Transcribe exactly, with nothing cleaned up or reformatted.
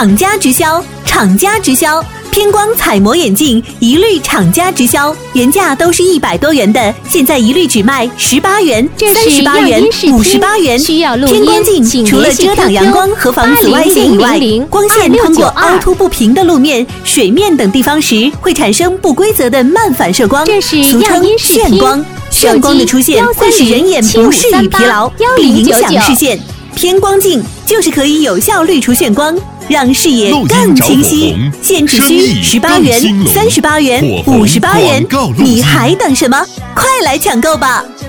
厂家直销，厂家直销。偏光彩膜眼镜一律厂家直销，原价都是一百多元的，现在一律只卖十八元、三十八元、五十八元。偏光镜除了遮挡阳光和防紫外线以外，光线通过凹凸不平的路面、水面等地方时，会产生不规则的漫反射光，俗称眩光。眩光的出现会使人眼不适与疲劳，并影响视线。偏光镜就是可以有效滤除眩光，让视野更清晰。现只需十八元、三十八元、五十八元，你还等什么？快来抢购吧！